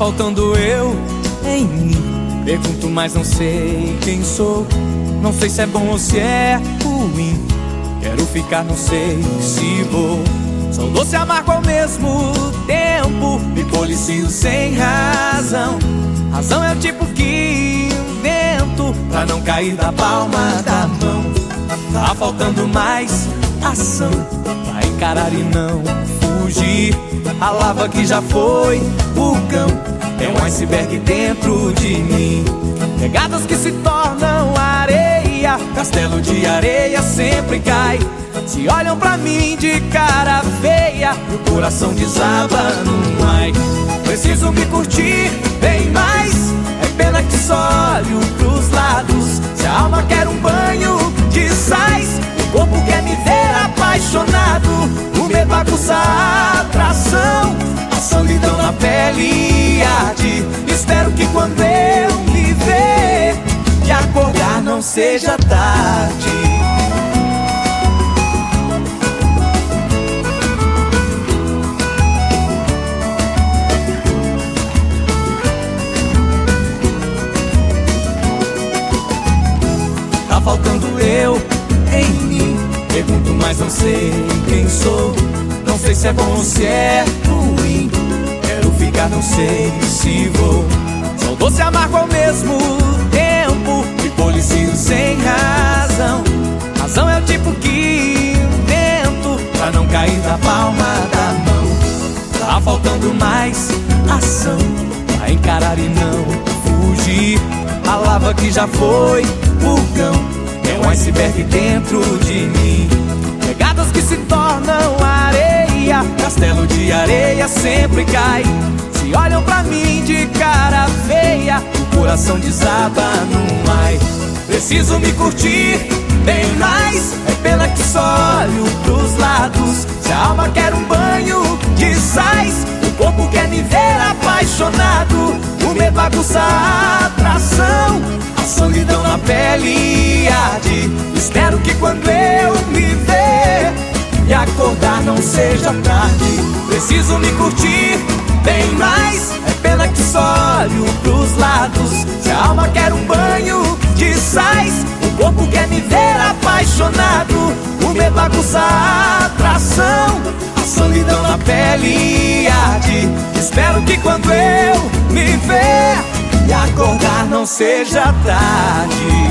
faltando eu em mim. Pergunto, mas não sei quem sou. Não sei se é bom ou se é ruim. Quero ficar, não sei se vou. Sou doce e amargo ao mesmo tempo. Me policio sem razão. Razão é o tipo que invento pra não cair da palma da mão. Tá faltando mais ação pra encarar e não fugir. A lava que já foi vulcão, tem um iceberg dentro de mim. Pegadas que se tornam areia, castelo de areia sempre cai. Se olham pra mim de cara feia, o coração desaba no ai. Preciso me curtir bem mais, é pena que só olho pros lados. Se a alma quer um banho de sais, o corpo quer me ver apaixonado. O medo aguça a atração, a solidão na pele arde. Espero que quando eu me ver, de acordar não seja tarde. Tá faltando eu em mim. Pergunto, mas não sei quem sou. Não sei se é bom ou se é ruim. Quero ficar, não sei se vou. Sou doce e amargo ao mesmo tempo. Me policio sem razão. Razão é o tipo que invento pra não cair da palma da mão. Tá faltando mais ação pra encarar e não fugir. A lava que já foi vulcão, tem um iceberg dentro de mim. Pegadas que se tornam areia, castelo de areia sempre cai. Se olham pra mim de cara feia, o coração desaba no mar. Preciso me curtir bem mais, é pena que só olho pros lados. Se a alma quer um banho de sais, o corpo quer me ver apaixonado. O medo aguça a atração, a solidão na pele arde. Espero que quando eu me ver e acordar não seja tarde. Preciso me curtir bem mais, é pena que só olho pros lados. Se a alma quer um banho de sais, o corpo quer me ver apaixonado. O medo aguça a atração, a solidão na pele arde. Espero que quando eu me ver e acordar não seja tarde.